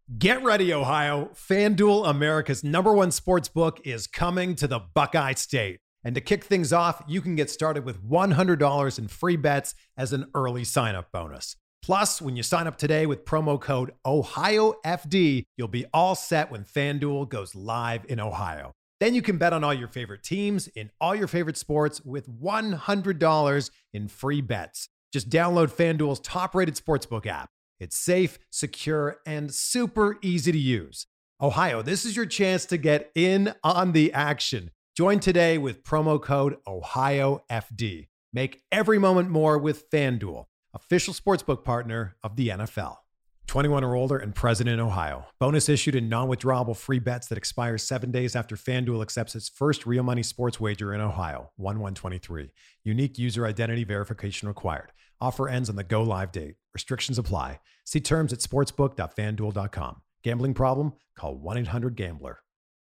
Get ready, Ohio. FanDuel, America's #1 sports book, is coming to the Buckeye State. And to kick things off, you can get started with $100 in free bets as an early sign-up bonus. Plus, when you sign up today with promo code OhioFD, you'll be all set when FanDuel goes live in Ohio. Then you can bet on all your favorite teams in all your favorite sports with $100 in free bets. Just download FanDuel's top-rated sportsbook app. It's safe, secure, and super easy to use. Ohio, this is your chance to get in on the action. Join today with promo code OhioFD. Make every moment more with FanDuel, official sportsbook partner of the NFL. 21 or older and present in Ohio. Bonus issued in non-withdrawable free bets that expires 7 days after FanDuel accepts its first real money sports wager in Ohio, 1/1/23. Unique user identity verification required. Offer ends on the go live date. Restrictions apply. See terms at sportsbook.fanduel.com. Gambling problem? Call 1-800-GAMBLER.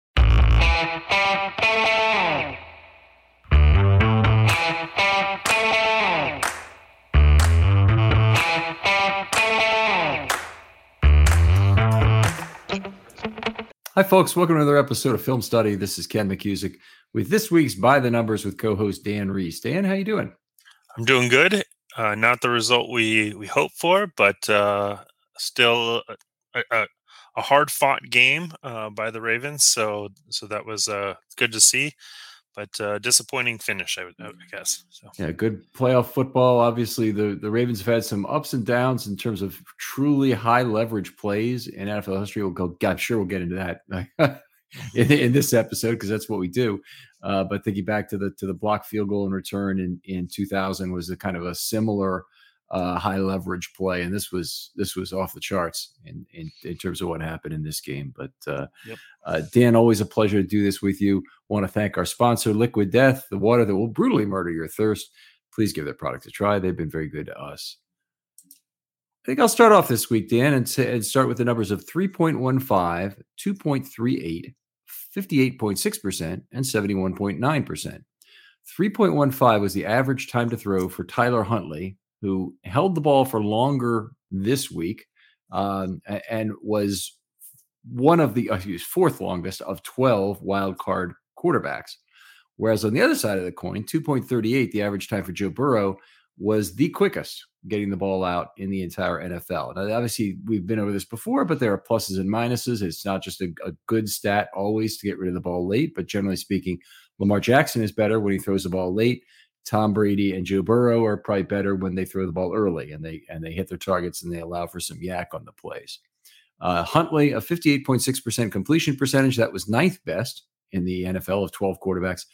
Hi, folks. Welcome to another episode of Film Study. This is Ken McCusick with this week's By the Numbers with co-host Dan Reese. Dan, how you doing? I'm doing good. Not the result we hoped for, but still a hard-fought game by the Ravens. So that was good to see, but disappointing finish, I guess. So. Yeah, good playoff football. Obviously, the Ravens have had some ups and downs in terms of truly high leverage plays in NFL history. I'm sure we'll get into that in this episode because that's what we do. But thinking back to the block field goal and return in 2000 was a kind of a similar high leverage play, and this was off the charts in terms of what happened in this game. But Dan, always a pleasure to do this with you. Want to thank our sponsor, Liquid Death, the water that will brutally murder your thirst. Please give their product a try. They've been very good to us. I think I'll start off this week, Dan, and start with the numbers of 3.15, 2.38, 58.6%, and 71.9%. 3.15 was the average time to throw for Tyler Huntley, who held the ball for longer this week and was one of the fourth longest of 12 wild card quarterbacks. Whereas on the other side of the coin, 2.38, the average time for Joe Burrow, was the quickest getting the ball out in the entire NFL. Now, obviously, we've been over this before, but there are pluses and minuses. It's not just a good stat always to get rid of the ball late, but generally speaking, Lamar Jackson is better when he throws the ball late. Tom Brady and Joe Burrow are probably better when they throw the ball early and they hit their targets and they allow for some yak on the plays. Huntley, a 58.6% completion percentage. That was ninth best in the NFL of 12 quarterbacks.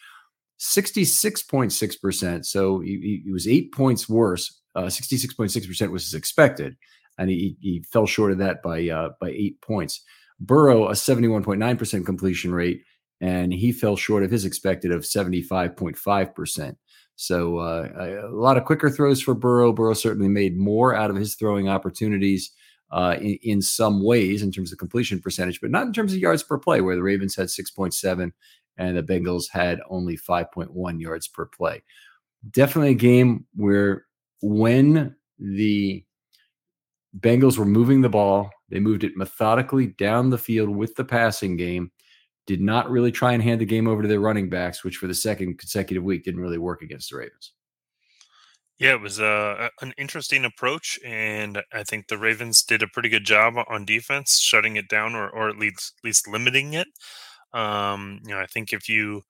66.6%. So he was 8 points worse. 66.6% was as expected, and he fell short of that by 8 points. Burrow, a 71.9% completion rate, and he fell short of his expected of 75.5%. So a lot of quicker throws for Burrow. Burrow certainly made more out of his throwing opportunities in some ways in terms of completion percentage, but not in terms of yards per play, where the Ravens had 6.7 and the Bengals had only 5.1 yards per play. Definitely a game where when the Bengals were moving the ball, they moved it methodically down the field with the passing game, did not really try and hand the game over to their running backs, which for the second consecutive week didn't really work against the Ravens. Yeah, it was an interesting approach, and I think the Ravens did a pretty good job on defense, shutting it down or at least limiting it. I think if you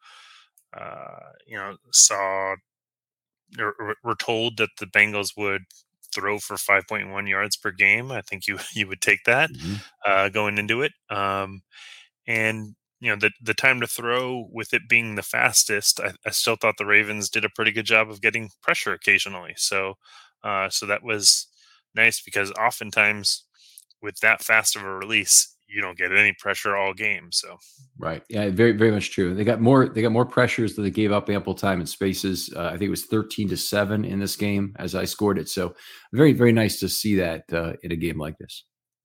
saw or were told that the Bengals would throw for 5.1 yards per game, I think you would take that going into it. And the time to throw, with it being the fastest, I still thought the Ravens did a pretty good job of getting pressure occasionally. So that was nice, because oftentimes with that fast of a release, you don't get any pressure all game. So right, yeah, very very much true. They got more pressures than they gave up ample time and spaces. I think it was 13-7 in this game as I scored it. So very very nice to see that in a game like this.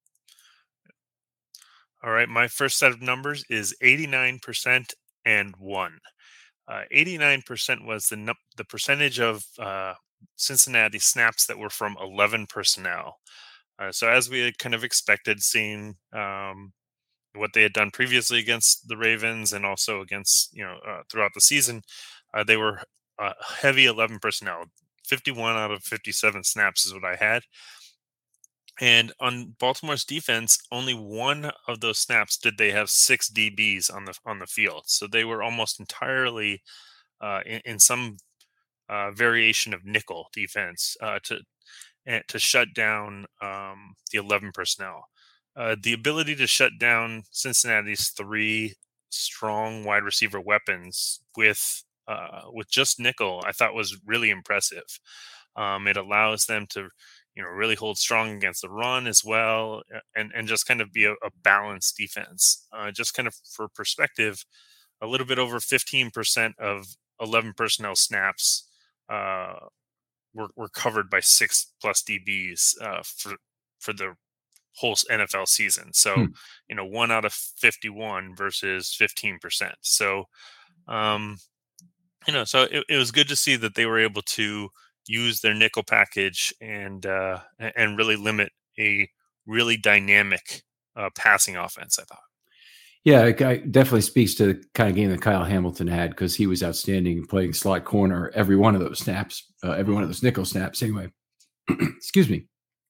All right, my first set of numbers is 89% and 1. 89% was the percentage of Cincinnati snaps that were from 11 personnel. So as we had kind of expected, seeing what they had done previously against the Ravens and also against throughout the season, they were heavy 11 personnel. 51 out of 57 snaps is what I had. And on Baltimore's defense, only one of those snaps did they have 6 DBs on the field. So they were almost entirely in some variation of nickel defense to shut down the 11 personnel. The ability to shut down Cincinnati's 3 strong wide receiver weapons with just nickel, I thought was really impressive. It allows them to really hold strong against the run as well, and just kind of be a balanced defense. Just kind of for perspective, a little bit over 15% of 11 personnel snaps were covered by 6+ DBs for the whole NFL season. So 1 out of 51 versus 15%. So so it was good to see that they were able to use their nickel package and really limit a really dynamic passing offense, I thought. Yeah, it definitely speaks to the kind of game that Kyle Hamilton had, because he was outstanding playing slot corner every one of those snaps, every one of those nickel snaps anyway. Excuse me.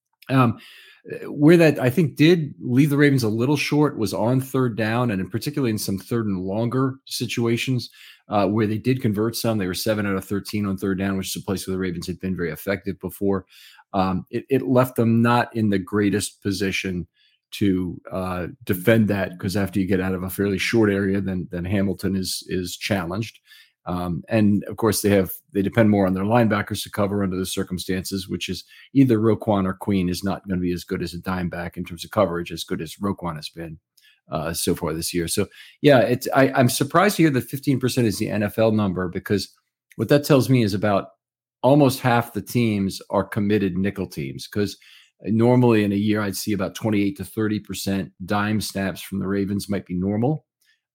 Where that I think did leave the Ravens a little short was on third down, and particularly in some third and longer situations where they did convert some. They were 7 out of 13 on third down, which is a place where the Ravens had been very effective before. It left them not in the greatest position to defend that, because after you get out of a fairly short area, then Hamilton is challenged. And of course, they depend more on their linebackers to cover under the circumstances, which is either Roquan or Queen is not going to be as good as a dime back in terms of coverage as good as Roquan has been so far this year. So yeah, I'm surprised to hear that 15% is the NFL number, because what that tells me is about almost half the teams are committed nickel teams, because normally in a year I'd see about 28 to 30% dime snaps from the Ravens might be normal.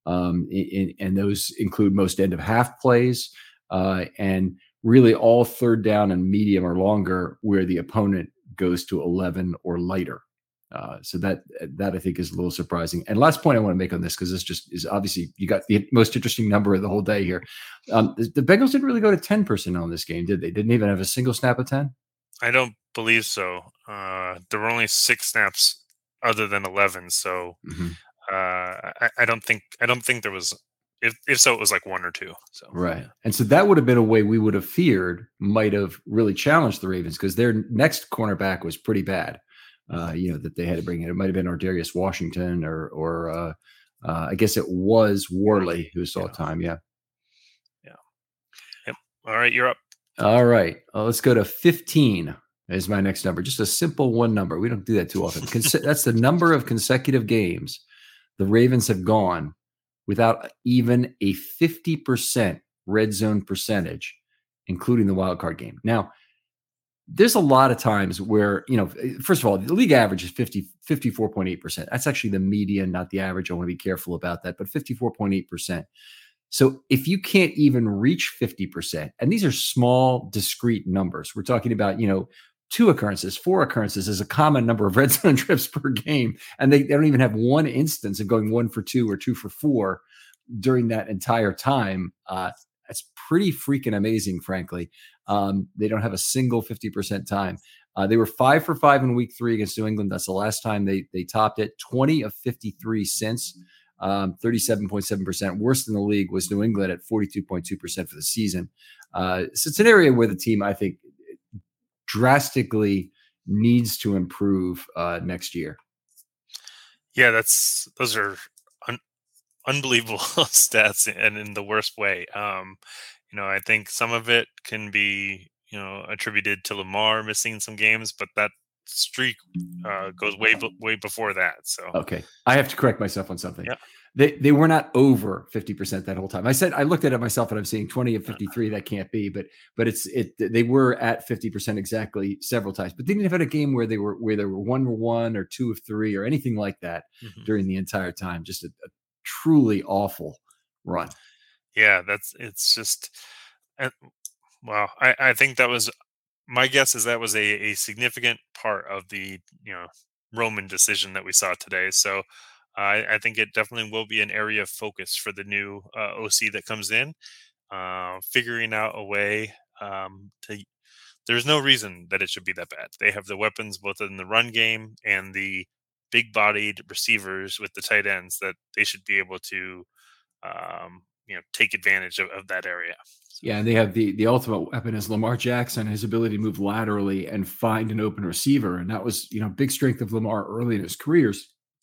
And those include most end of half plays and really all third down and medium or longer where the opponent goes to 11 or lighter. So that I think is a little surprising. And last point I want to make on this, because this just is obviously you got the most interesting number of the whole day here. The Bengals didn't really go to 10 personnel in this game, did they? Didn't even have a single snap of 10? I don't believe so. There were only 6 snaps other than 11. So I don't think there was. If so, it was like 1 or 2. So right, and so that would have been a way we would have feared might have really challenged the Ravens, because their next cornerback was pretty bad. That they had to bring in. It might have been Ardarius Washington or I guess it was Worley who saw time. Yeah. Yep. All right, you're up. All right, let's go to 15 is my next number. Just a simple one number. We don't do that too often. That's the number of consecutive games the Ravens have gone without even a 50% red zone percentage, including the wild card game. Now, there's a lot of times where, first of all, the league average is 54.8%. That's actually the median, not the average. I want to be careful about that, but 54.8%. So if you can't even reach 50%, and these are small, discrete numbers, we're talking about, 2 occurrences, 4 occurrences is a common number of red zone trips per game. And they don't even have one instance of going 1 for 2 or 2 for 4 during that entire time. That's pretty freaking amazing, frankly. They don't have a single 50% time. They were 5 for 5 in week 3 against New England. That's the last time they topped it. 20 of 53 since, 37.7%. Worst in the league was New England at 42.2% for the season. So it's an area where the team, I think, drastically needs to improve next year. Yeah, those are unbelievable stats, and in the worst way. I think some of it can be attributed to Lamar missing some games, but that streak goes way before that. So okay, I have to correct myself on something. Yeah. They were not over 50% that whole time. I looked at it myself and I'm seeing 20 of 53. That can't be, but they were at 50% exactly several times, but they didn't have a game where they were 1-1 or 2 of 3 or anything like that during the entire time. Just a truly awful run. Yeah, it's just, well, I think that was my guess is that was a significant part of the Roman decision that we saw today. So I think it definitely will be an area of focus for the new OC that comes in, figuring out a way to. There's no reason that it should be that bad. They have the weapons both in the run game and the big-bodied receivers with the tight ends that they should be able to, take advantage of that area. Yeah, and they have the ultimate weapon is Lamar Jackson, his ability to move laterally and find an open receiver, and that was big strength of Lamar early in his careers.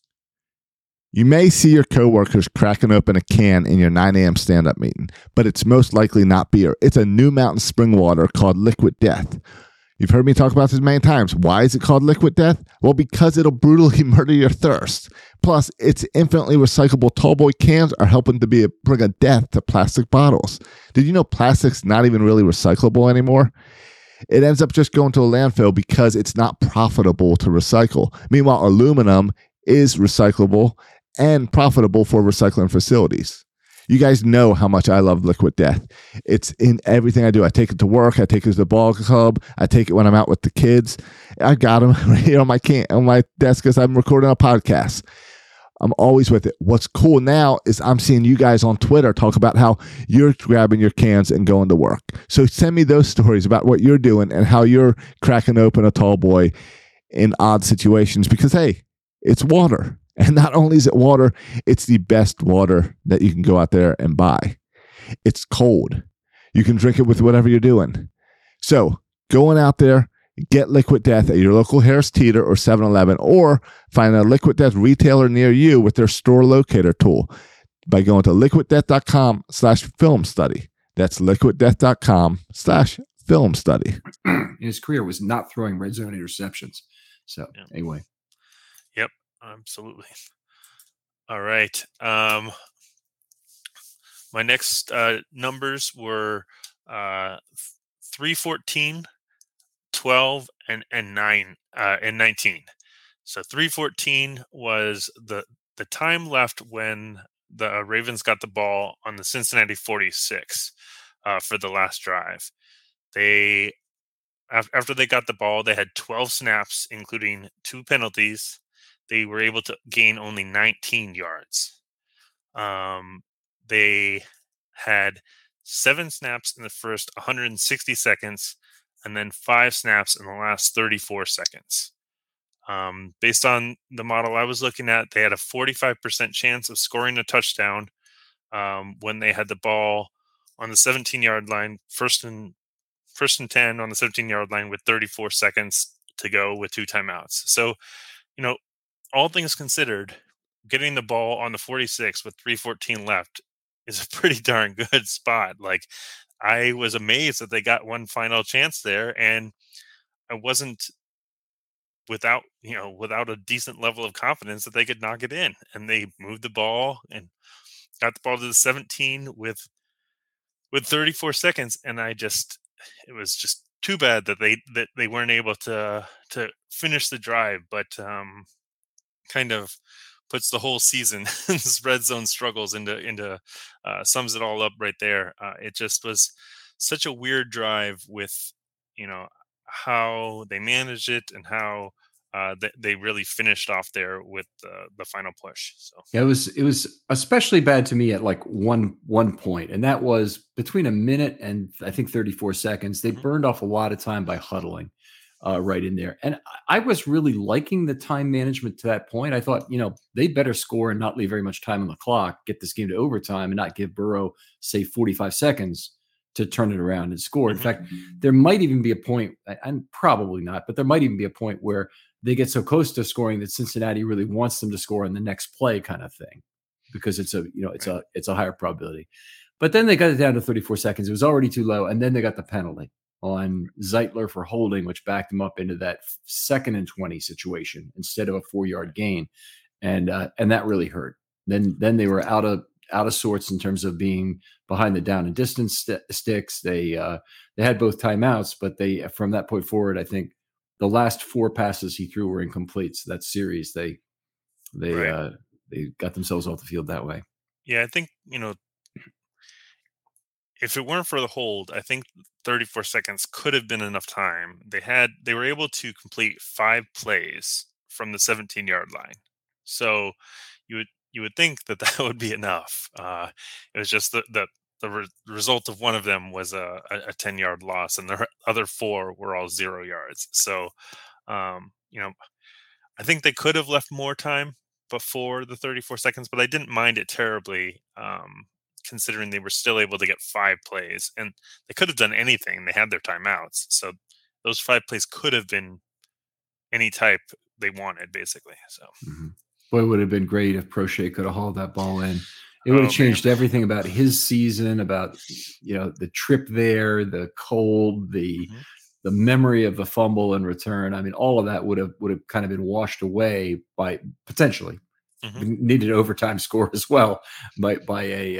You may see your coworkers cracking open a can in your 9 a.m. stand-up meeting, but it's most likely not beer. It's a New Mountain spring water called Liquid Death. You've heard me talk about this many times. Why is it called Liquid Death? Well, because it'll brutally murder your thirst. Plus, its infinitely recyclable tallboy cans are helping to bring a death to plastic bottles. Did you know plastic's not even really recyclable anymore? It ends up just going to a landfill because it's not profitable to recycle. Meanwhile, aluminum is recyclable and profitable for recycling facilities. You guys know how much I love Liquid Death. It's in everything I do. I take it to work. I take it to the ball club. I take it when I'm out with the kids. I got them right here on my desk as I'm recording a podcast. I'm always with it. What's cool now is I'm seeing you guys on Twitter talk about how you're grabbing your cans and going to work. So send me those stories about what you're doing and how you're cracking open a tall boy in odd situations because, hey, it's water. And not only is it water, it's the best water that you can go out there and buy. It's cold. You can drink it with whatever you're doing. So going out there, get Liquid Death at your local Harris Teeter or 7-Eleven, or find a Liquid Death retailer near you with their store locator tool by going to liquiddeath.com/film study. That's liquiddeath.com/film study. His career was not throwing red zone interceptions. So anyway. Yep. Absolutely. All right. My next numbers were 314, 12, and 9 and 19. So 314 was the time left when the Ravens got the ball on the Cincinnati 46 for the last drive. After they got the ball, they had 12 snaps, including 2 penalties. They were able to gain only 19 yards. They had 7 snaps in the first 160 seconds and then 5 snaps in the last 34 seconds. Based on the model I was looking at, they had a 45% chance of scoring a touchdown when they had the ball on the 17-yard line, first and 10 on the 17-yard line with 34 seconds to go with 2 timeouts. So, all things considered, getting the ball on the 46 with 3:14 left is a pretty darn good spot. Like, I was amazed that they got one final chance there, and I wasn't without a decent level of confidence that they could knock it in. And they moved the ball and got the ball to the 17 with 34 seconds, and it was just too bad that they weren't able to finish the drive, but kind of puts the whole season's red zone struggles into sums it all up right there. It just was such a weird drive with how they managed it and how they really finished off there with the final push. So yeah, it was especially bad to me at like one point, and that was between a minute and I think 34 seconds. They burned off a lot of time by huddling right in there, and I was really liking the time management to that point. I thought they better score and not leave very much time on the clock, get this game to overtime, and not give Burrow say 45 seconds to turn it around and score. In fact, there might even be a point, and probably not, but there might even be a point where they get so close to scoring that Cincinnati really wants them to score on the next play, kind of thing, because it's a higher probability. But then they got it down to 34 seconds. It was already too low, and then they got the penalty on Zeitler for holding, which backed them up into that 2nd and 20 situation instead of a 4-yard gain, and that really hurt. Then they were out of sorts in terms of being behind the down and distance sticks. They had both timeouts, but from that point forward, I think the last 4 passes he threw were incomplete. So that series, they got themselves off the field that way. Yeah, I think if it weren't for the hold, I think 34 seconds could have been enough time. They were able to complete 5 plays from the 17-yard line. So you would think that that would be enough. It was just the result of one of them was a 10-yard loss, and the other 4 were all 0 yards. So, you know, I think they could have left more time before the 34 seconds, but I didn't mind it terribly, considering they were still able to get 5 plays, and they could have done anything. They had their timeouts, so those 5 plays could have been any type they wanted, basically. So, Boy, it would have been great if Prochet could have hauled that ball in. It would have changed everything about his season, about the trip there, the cold, the memory of the fumble and return. I mean, all of that would have kind of been washed away by potentially needed overtime score as well by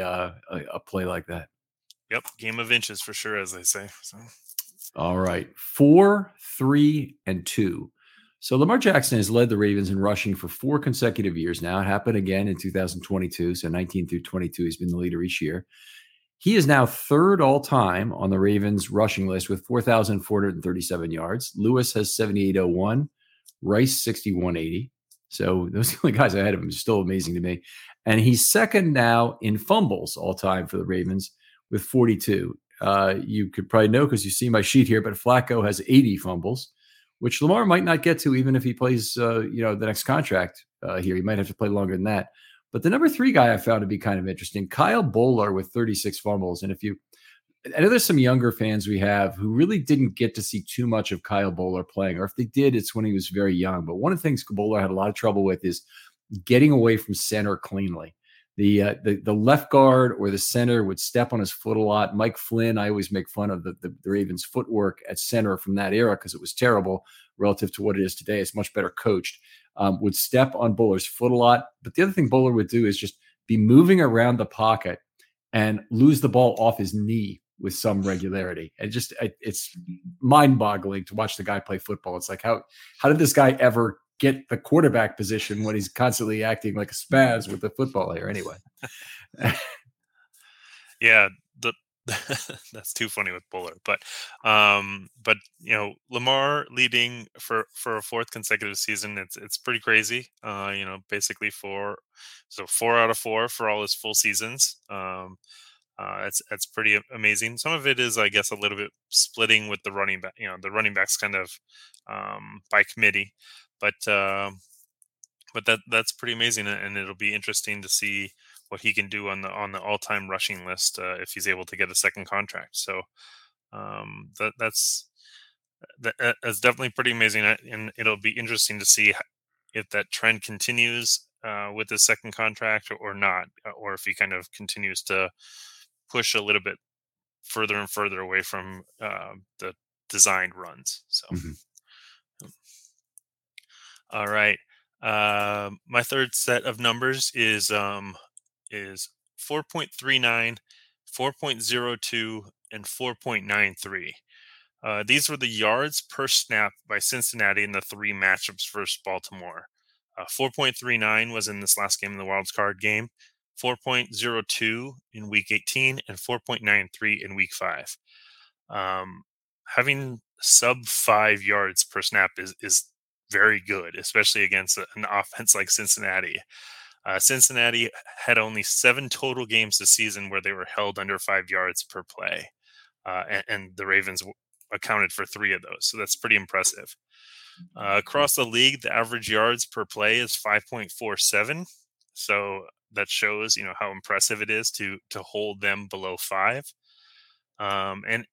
a play like that. Yep, game of inches for sure, as they say. So, all right, 4, 3, and 2. So Lamar Jackson has led the Ravens in rushing for 4 consecutive years now. It happened again in 2022. So 19 through 22, he's been the leader each year. He is now 3rd all-time on the Ravens rushing list with 4,437 yards. Lewis has 7,801. Rice, 6,180. So those are the only guys ahead of him. It's still amazing to me. And he's 2nd now in fumbles all-time for the Ravens with 42. You could probably know because you see my sheet here, but Flacco has 80 fumbles, which Lamar might not get to even if he plays, the next contract here. He might have to play longer than that. But the number 3 guy I found to be kind of interesting, Kyle Boller with 36 fumbles. And I know there's some younger fans we have who really didn't get to see too much of Kyle Boller playing, or if they did, it's when he was very young. But one of the things Boller had a lot of trouble with is getting away from center cleanly. The left guard or the center would step on his foot a lot. Mike Flynn, I always make fun of the Ravens' footwork at center from that era because it was terrible relative to what it is today. It's much better coached. Would step on Boller's foot a lot. But the other thing Boller would do is just be moving around the pocket and lose the ball off his knee with some regularity. And it's mind-boggling to watch the guy play football. It's like, how did this guy ever get the quarterback position when he's constantly acting like a spaz with the football here anyway? Yeah, that's too funny with Buller. But Lamar leading for a 4th consecutive season, it's pretty crazy. Basically 4 out of 4 for all his full seasons. It's pretty amazing. Some of it is, I guess, a little bit splitting with the running back. The running backs kind of by committee, but that's pretty amazing, and it'll be interesting to see what he can do on the all-time rushing list if he's able to get a second contract. So that's definitely pretty amazing, and it'll be interesting to see if that trend continues with his second contract or not, or if he kind of continues to push a little bit further and further away from the designed runs. So, all right. My third set of numbers is 4.39, 4.02, and 4.93. These were the yards per snap by Cincinnati in the 3 matchups versus Baltimore. 4.39 was in this last game in the wild card game, 4.02 in week 18, and 4.93 in week 5. Having sub 5 yards per snap is very good, especially against an offense like Cincinnati. Cincinnati had only 7 total games this season where they were held under 5 yards per play, and the Ravens accounted for 3 of those. So that's pretty impressive. Across the league, the average yards per play is 5.47. So that shows, how impressive it is to hold them below 5. And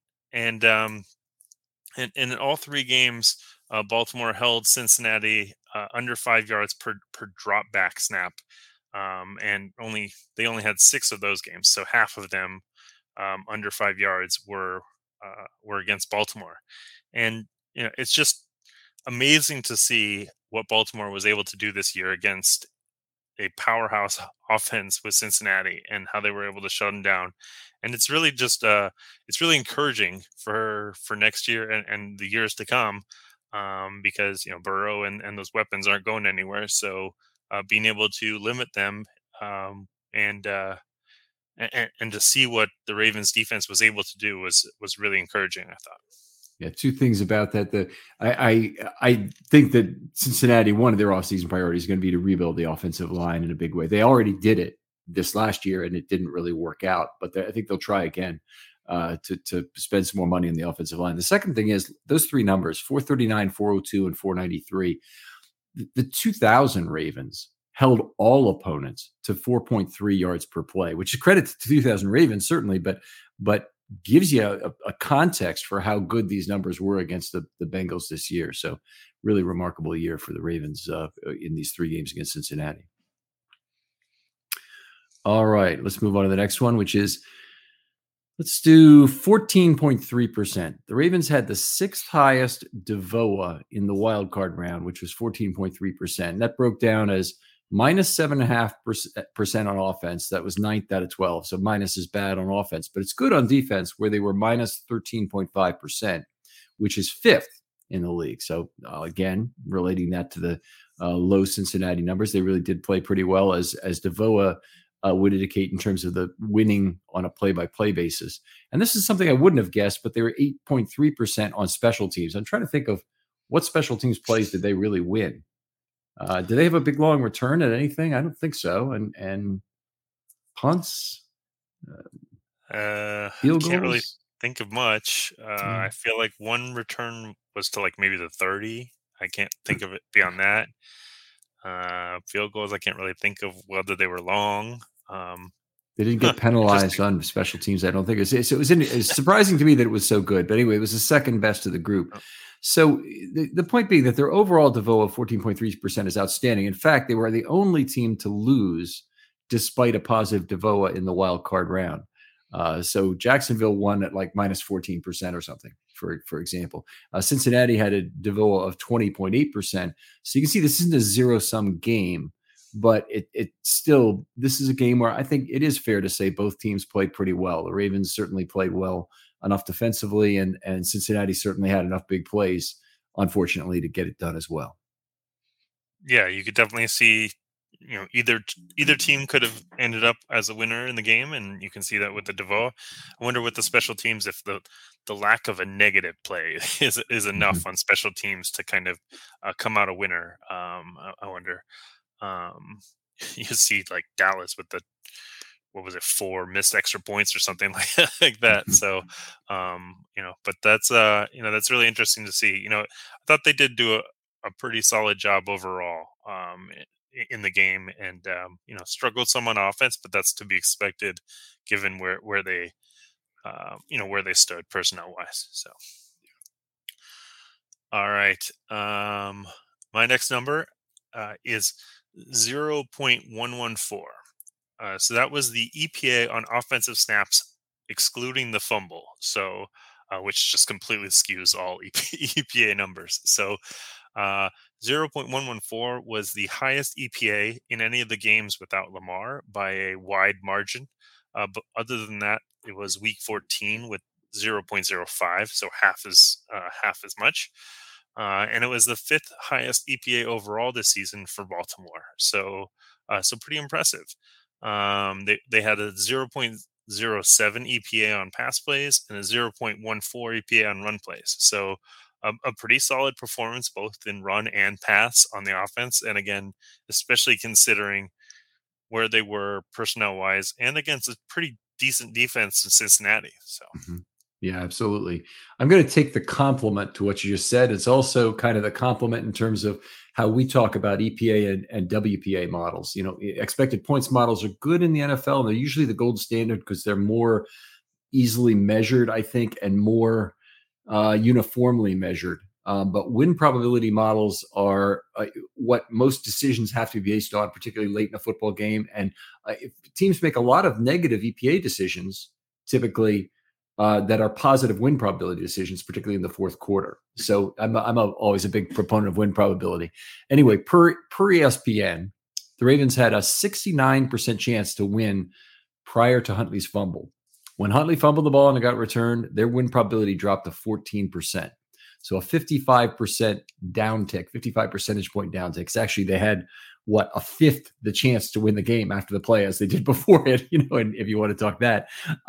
in all 3 games, Baltimore held Cincinnati under 5 yards per drop back snap, and they only had 6 of those games, so half of them under 5 yards were against Baltimore. And it's just amazing to see what Baltimore was able to do this year against a powerhouse offense with Cincinnati, and how they were able to shut them down. And it's really just it's really encouraging for next year and the years to come, because Burrow and those weapons aren't going anywhere. So being able to limit them and and to see what the Ravens defense was able to do was really encouraging, I thought. Yeah, two things about that. I think that Cincinnati, one of their offseason priorities is going to be to rebuild the offensive line in a big way. They already did it this last year, and it didn't really work out. But I think they'll try again to spend some more money on the offensive line. The second thing is those three numbers, 439, 402, and 493. The 2000 Ravens held all opponents to 4.3 yards per play, which is credit to 2000 Ravens, certainly, but gives you a context for how good these numbers were against the Bengals this year. So really remarkable year for the Ravens in these 3 games against Cincinnati. All right, let's move on to the next one, which is, let's do 14.3%. The Ravens had the 6th highest DVOA in the wild card round, which was 14.3%. That broke down as minus 7.5% on offense. That was 9th out of 12. So minus is bad on offense, but it's good on defense, where they were minus 13.5%, which is 5th in the league. So again, relating that to the low Cincinnati numbers, they really did play pretty well, as DVOA would indicate in terms of the winning on a play-by-play basis. And this is something I wouldn't have guessed, but they were 8.3% on special teams. I'm trying to think of what special teams plays did they really win. Do they have a big long return at anything? I don't think so. And punts, field goals? Can't really think of much. I feel like one return was to like maybe the 30. I can't think of it beyond that. Field goals, I can't really think of whether they were long. They didn't get penalized on special teams, I don't think. It's surprising to me that it was so good. But anyway, it was the second best of the group. So the point being that their overall DVOA of 14.3% is outstanding. In fact, they were the only team to lose despite a positive DVOA in the wild card round. So Jacksonville won at like minus 14% or something, for example. Cincinnati had a DVOA of 20.8%. So you can see this isn't a zero-sum game, but it still, this is a game where I think it is fair to say both teams played pretty well. The Ravens certainly played well enough defensively, and Cincinnati certainly had enough big plays, unfortunately, to get it done as well. Yeah, you could definitely see, either team could have ended up as a winner in the game, and you can see that with the DVOA. I wonder with the special teams if the lack of a negative play is enough on special teams to kind of come out a winner. I wonder. You see like Dallas with the, what was it, 4 missed extra points or something like that. So, but that's that's really interesting to see. I thought they did do a pretty solid job overall in the game, and struggled some on offense, but that's to be expected given where they where they stood personnel wise. So, all right, my next number is 0.114. So that was the EPA on offensive snaps, excluding the fumble. So, which just completely skews all EPA numbers. So, 0.114 was the highest EPA in any of the games without Lamar by a wide margin. But other than that, it was week 14 with 0.05, so half as much. And it was the 5th highest EPA overall this season for Baltimore. So pretty impressive. They had a 0.07 EPA on pass plays and a 0.14 EPA on run plays. So a pretty solid performance both in run and pass on the offense. And again, especially considering where they were personnel wise and against a pretty decent defense in Cincinnati. So. Yeah, absolutely. I'm going to take the compliment to what you just said. It's also kind of the compliment in terms of how we talk about EPA and WPA models. Expected points models are good in the NFL, and they're usually the gold standard because they're more easily measured, I think, and more uniformly measured. But win probability models are what most decisions have to be based on, particularly late in a football game. And if teams make a lot of negative EPA decisions, typically, that are positive win probability decisions, particularly in the fourth quarter. So I'm always a big proponent of win probability. Anyway, per ESPN, the Ravens had a 69% chance to win prior to Huntley's fumble. When Huntley fumbled the ball and it got returned, their win probability dropped to 14%. So a 55% downtick, 55 percentage point downtick. Actually, they had a fifth the chance to win the game after the play as they did before it, and if you want to talk that.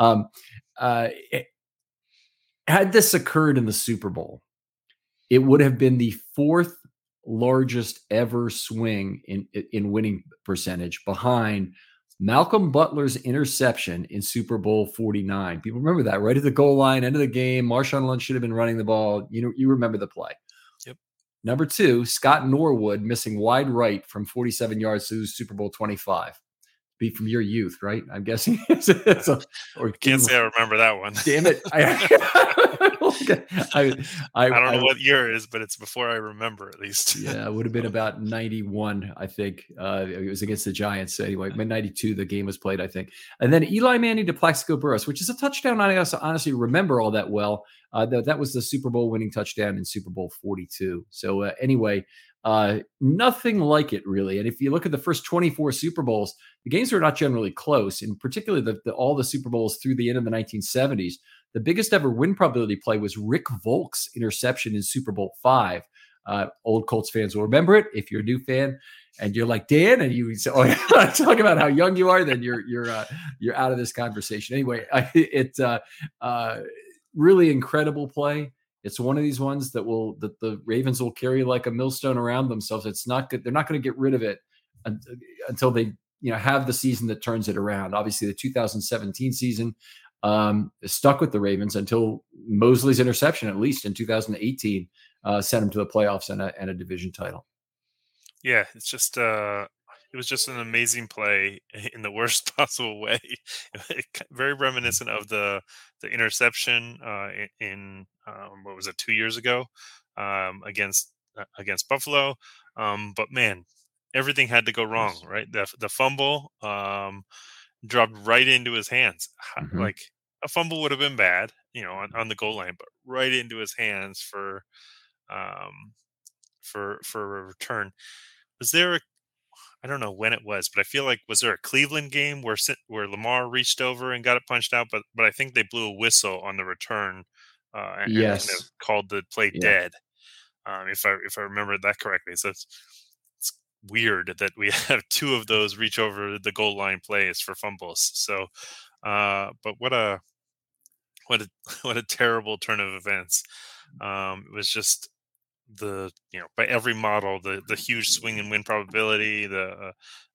Had this occurred in the Super Bowl, it would have been the fourth largest ever swing in winning percentage behind Malcolm Butler's interception in Super Bowl 49. People remember that, right at the goal line, end of the game. Marshawn Lynch should have been running the ball. You remember the play. Yep. Number 2, Scott Norwood missing wide right from 47 yards to Super Bowl 25. Be from your youth, right? I'm guessing. Can't say I remember that one. Damn it! I don't know what year it is, but it's before I remember, at least. Yeah, it would have been about 91, I think. It was against the Giants anyway. 92, the game was played, I think. And then Eli Manning to Plaxico Burress, which is a touchdown I honestly remember all that well. That was the Super Bowl winning touchdown in Super Bowl 42. So anyway, nothing like it really. And if you look at the first 24 Super Bowls, the games are not generally close, and particularly all the Super Bowls through the end of the 1970s. The biggest ever win probability play was Rick Volk's interception in Super Bowl 5. Old Colts fans will remember it. If you're a new fan and you're like Dan, and you say, talk about how young you are, then you're out of this conversation. Anyway, it's really incredible play. It's one of these ones that the Ravens will carry like a millstone around themselves. It's not good. They're not going to get rid of it until they have the season that turns it around. Obviously, the 2017 season stuck with the Ravens until Mosley's interception, at least in 2018, sent them to the playoffs and a division title. Yeah, it's just it was just an amazing play in the worst possible way. Very reminiscent of the interception in what was it, 2 years ago against Buffalo. But man, everything had to go wrong, right? The fumble dropped right into his hands. Mm-hmm. Like a fumble would have been bad, on the goal line, but right into his hands for a return. Was there I don't know when it was, but I feel like, was there a Cleveland game where Lamar reached over and got it punched out? But I think they blew a whistle on the return and yes, kind of called the play dead. If I remember that correctly. So it's weird that we have two of those reach over the goal line plays for fumbles. So, but what a terrible turn of events. It was just by every model, the huge swing and win probability, the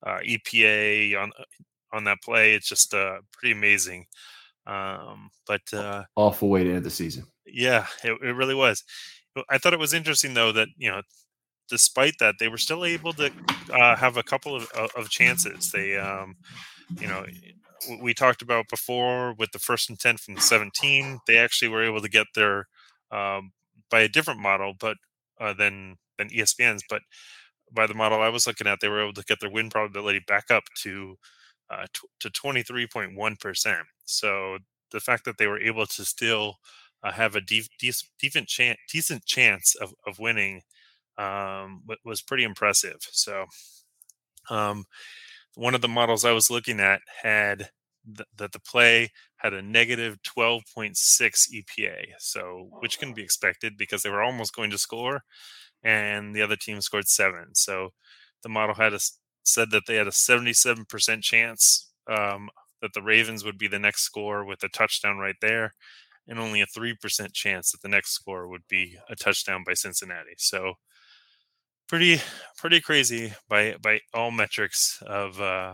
EPA on that play. It's just pretty amazing. But awful way to end the season. Yeah, it really was. I thought it was interesting though that, despite that, they were still able to have a couple of chances. They, we talked about before with the 1st and 10 from the 17, they actually were able to get their by a different model, but than ESPN's, but by the model I was looking at, they were able to get their win probability back up to 23.1%. So the fact that they were able to still have a decent chance of winning was pretty impressive. So one of the models I was looking at had that the play had a negative 12.6 EPA, so which can be expected because they were almost going to score, and the other team scored 7. So the model said that they had a 77% chance that the Ravens would be the next score with a touchdown right there, and only a 3% chance that the next score would be a touchdown by Cincinnati. So pretty crazy by all metrics of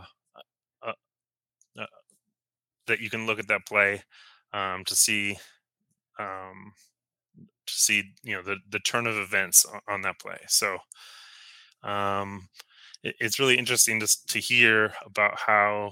that you can look at that play to see the turn of events on that play. So it's really interesting to hear about how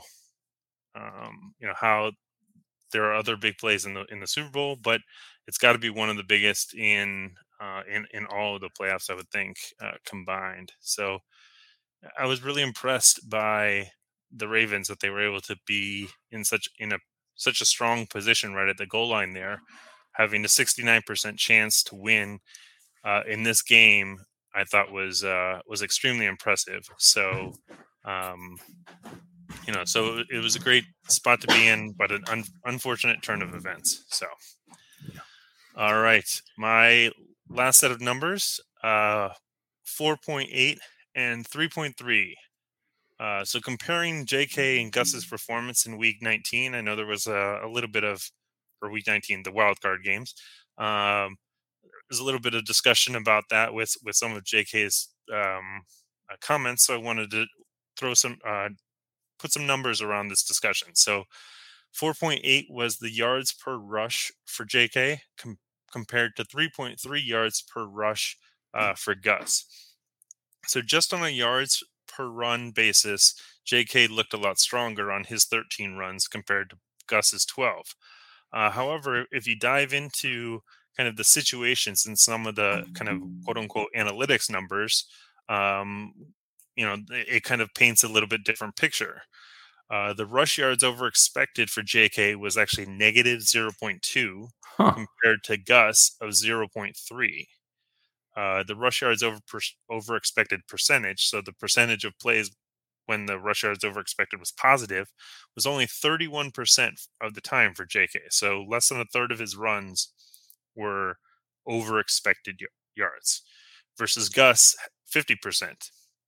how there are other big plays in the Super Bowl, but it's got to be one of the biggest in all of the playoffs, I would think, combined. So I was really impressed by the Ravens that they were able to be in such a strong position right at the goal line there, having a 69% chance to win in this game. I thought was extremely impressive. So so it was a great spot to be in, but an unfortunate turn of events. So all right, my last set of numbers, 4.8 and 3.3. So comparing JK and Gus's performance in Week 19, I know there was a little bit of, or Week 19, the wild card games. There's a little bit of discussion about that with some of JK's comments. So I wanted to put some numbers around this discussion. So 4.8 was the yards per rush for JK compared to 3.3 yards per rush for Gus. So just on a yards per run basis, JK looked a lot stronger on his 13 runs compared to Gus's 12. However, if you dive into kind of the situations and some of the kind of quote unquote analytics numbers, it kind of paints a little bit different picture. The rush yards over expected for JK was actually negative 0.2 compared to Gus of 0.3. The rush yards over expected percentage, so the percentage of plays when the rush yards over expected was positive, was only 31% of the time for JK. So less than a third of his runs were over expected yards versus Gus 50%.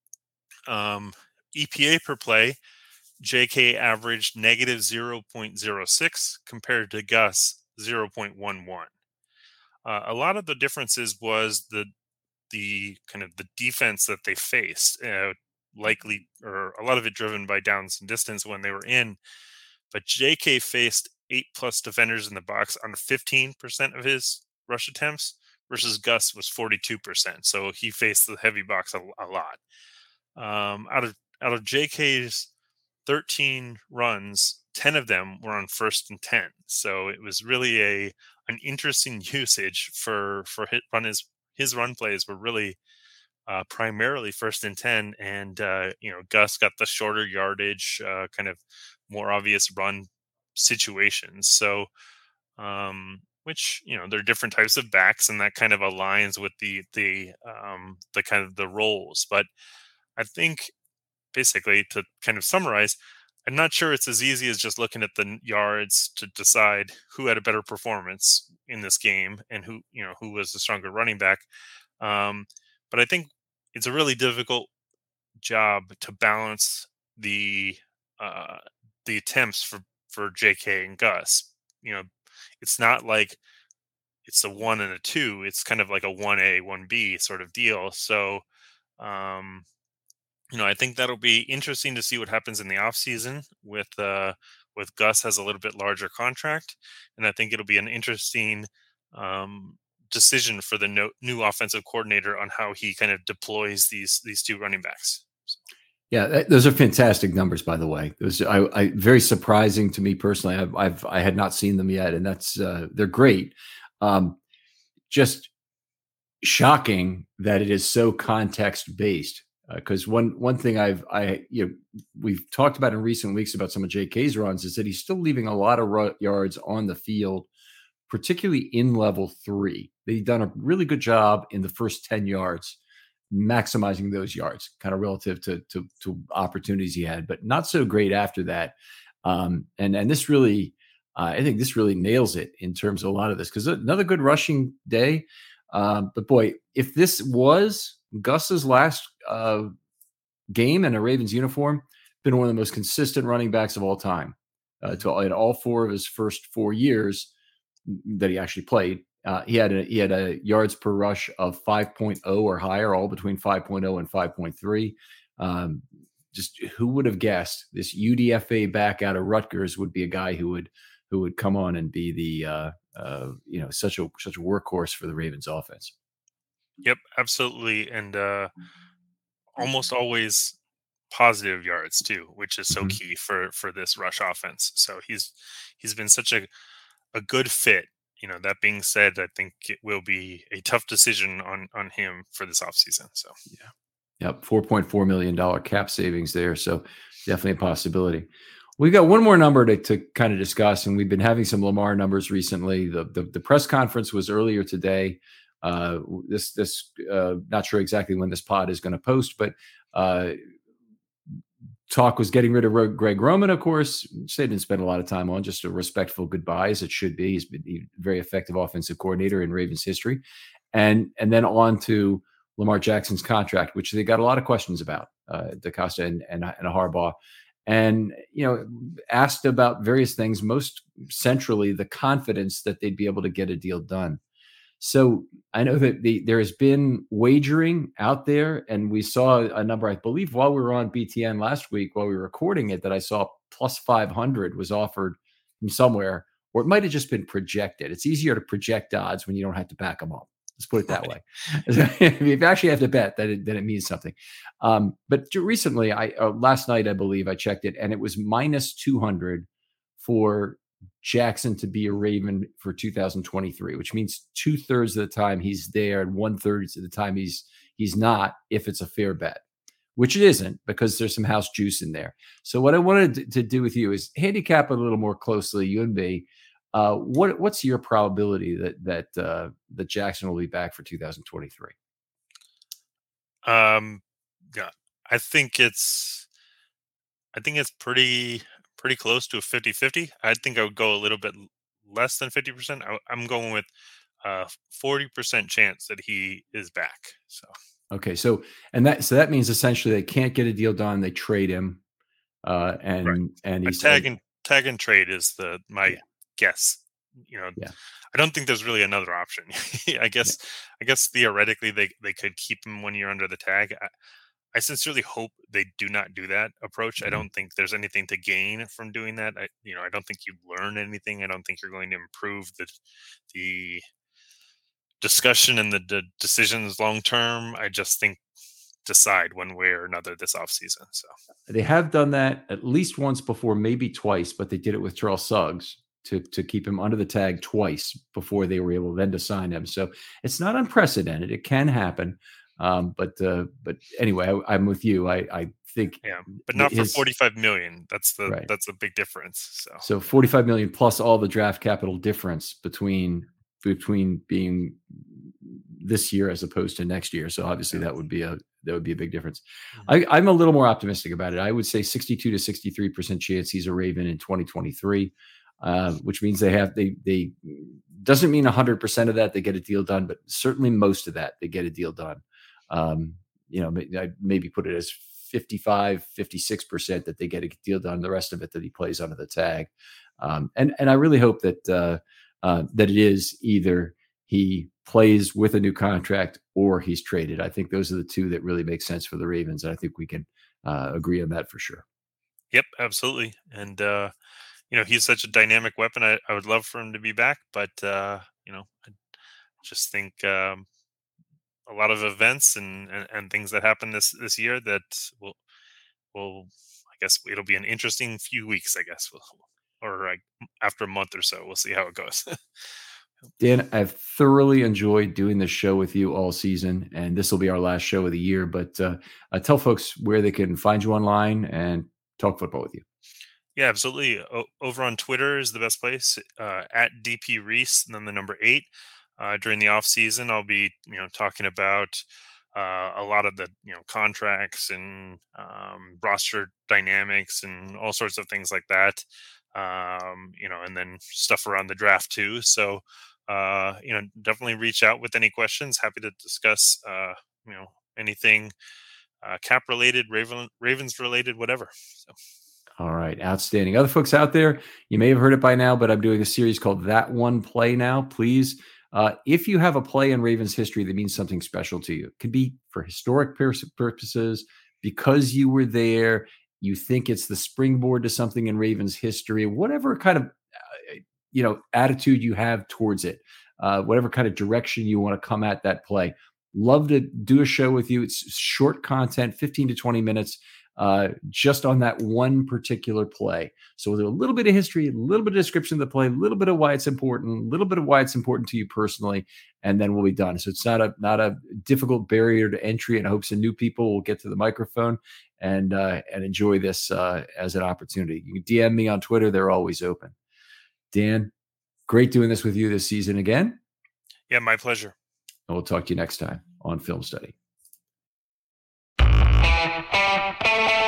EPA per play, JK averaged negative 0.06 compared to Gus 0.11. A lot of the differences was the kind of the defense that they faced, likely, or a lot of it driven by downs and distance when they were in. But JK faced 8+ defenders in the box on 15% of his rush attempts versus Gus was 42%. So he faced the heavy box a lot. Out of JK's 13 runs, 10 of them were on 1st and 10. So it was really an interesting usage for his run plays were really primarily 1st and 10, and Gus got the shorter yardage, kind of more obvious run situations. So, which there are different types of backs, and that kind of aligns with the kind of the roles. But I think basically to kind of summarize, I'm not sure it's as easy as just looking at the yards to decide who had a better performance in this game and who was the stronger running back. But I think it's a really difficult job to balance the attempts for JK and Gus. It's not like it's a 1 and a 2. It's kind of like a 1A, 1B sort of deal. So, I think that'll be interesting to see what happens in the offseason with Gus has a little bit larger contract. And I think it'll be an interesting decision for the new offensive coordinator on how he kind of deploys these two running backs. Yeah, those are fantastic numbers, by the way. Those I very surprising to me personally. I had not seen them yet, and that's they're great. Just shocking that it is so context based. Because one thing we've talked about in recent weeks about some of JK's runs is that he's still leaving a lot of yards on the field, particularly in level 3. They've done a really good job in the first 10 yards, maximizing those yards, kind of relative to opportunities he had, but not so great after that. And this really, I think this really nails it in terms of a lot of this, because another good rushing day. But boy, if this was Gus's last game in a Ravens uniform, been one of the most consistent running backs of all time. In all 4 of his first 4 years that he actually played, he had a yards per rush of 5.0 or higher, all between 5.0 and 5.3. Just who would have guessed this UDFA back out of Rutgers would be a guy who would come on and be the such a workhorse for the Ravens offense. Yep, absolutely. And almost always positive yards too, which is so key for this rush offense. So he's been such a good fit. That being said, I think it will be a tough decision on him for this offseason. So yeah. Yep, $4.4 million cap savings there. So definitely a possibility. We've got one more number to kind of discuss, and we've been having some Lamar numbers recently. The press conference was earlier today. This not sure exactly when this pod is going to post, but talk was getting rid of Greg Roman, of course. They didn't spend a lot of time on, just a respectful goodbye, as it should be. He's been a very effective offensive coordinator in Ravens history. And then on to Lamar Jackson's contract, which they got a lot of questions about, DaCosta and Harbaugh, and asked about various things, most centrally the confidence that they'd be able to get a deal done. So I know that there has been wagering out there, and we saw a number, I believe, while we were on BTN last week, while we were recording it, that I saw plus 500 was offered from somewhere, or it might have just been projected. It's easier to project odds when you don't have to back them up. Let's put it that way. If you actually have to bet, then it means something. But recently, last night, I believe I checked it, and it was minus 200 for Jackson to be a Raven for 2023, which means 2/3 of the time he's there and 1/3 of the time he's not, if it's a fair bet, which it isn't, because there's some house juice in there. So what I wanted to do with you is handicap it a little more closely, you and me. What's your probability that Jackson will be back for 2023? Yeah, I think it's pretty close to a 50-50. I think I would go a little bit less than 50%. I'm going with 40% chance that he is back. So okay, so that means essentially they can't get a deal done. They trade him, and he's tag and trade is my guess. I don't think there's really another option. I guess theoretically they could keep him 1 year under the tag. I sincerely hope they do not do that approach. I don't think there's anything to gain from doing that. I don't think you learn anything. I don't think you're going to improve the discussion and the decisions long term. I just think decide one way or another this offseason. So they have done that at least once before, maybe twice, but they did it with Charles Suggs to keep him under the tag twice before they were able then to sign him. So it's not unprecedented. It can happen. But anyway, I'm with you. I think, but not for $45 million. That's a big difference. So $45 million plus all the draft capital difference between being this year as opposed to next year. So obviously that would be a big difference. I'm a little more optimistic about it. I would say 62 to 63% chance he's a Raven in 2023, which means they doesn't mean 100% of that they get a deal done, but certainly most of that they get a deal done. I maybe put it as 55, 56% that they get a deal done. The rest of it that he plays under the tag. And I really hope that it is either he plays with a new contract or he's traded. I think those are the two that really make sense for the Ravens. And I think we can agree on that for sure. Yep, absolutely. And, he's such a dynamic weapon. I would love for him to be back, but, I just think a lot of events and things that happen this year that will I guess it'll be an interesting few weeks, I guess, or after a month or so. We'll see how it goes. Dan, I've thoroughly enjoyed doing this show with you all season, and this will be our last show of the year. But tell folks where they can find you online and talk football with you. Yeah, absolutely. Over on Twitter is the best place, at DP Reese, and then the number 8. During the off season, I'll be, talking about a lot of the, contracts and roster dynamics and all sorts of things like that. And then stuff around the draft too. So, definitely reach out with any questions. Happy to discuss, anything cap related, Ravens related, whatever. So. All right. Outstanding. Other folks out there, you may have heard it by now, but I'm doing a series called That One Play now. Please, if you have a play in Ravens history that means something special to you, it could be for historic purposes, because you were there, you think it's the springboard to something in Ravens history, whatever kind of, attitude you have towards it, whatever kind of direction you want to come at that play. Love to do a show with you. It's short content, 15 to 20 minutes. Just on that one particular play. So with a little bit of history, a little bit of description of the play, a little bit of why it's important, a little bit of why it's important to you personally, and then we'll be done. So it's not a difficult barrier to entry, and I hope some new people will get to the microphone and enjoy this as an opportunity. You can DM me on Twitter. They're always open. Dan, great doing this with you this season again. Yeah, my pleasure. And we'll talk to you next time on Film Study.